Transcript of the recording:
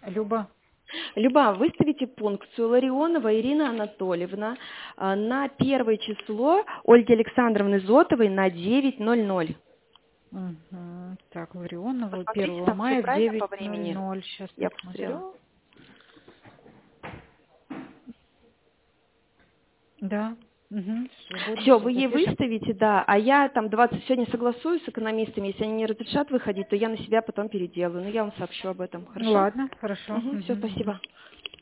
Люба. Люба, выставите пункцию Ларионова Ирина Анатольевна на 1 число Ольги Александровны Зотовой на 9:00. Угу. Так, Ларионова, Посмотрите, 1 там все мая в правильно по времени? 9:00. Сейчас Я посмотрела. посмотрю. Да. Угу. Все, вы ей выставите, да, а я там сегодня согласуюсь с экономистами, если они не разрешат выходить, то я на себя потом переделаю, но я вам сообщу об этом, хорошо? Ладно, хорошо. Все, спасибо.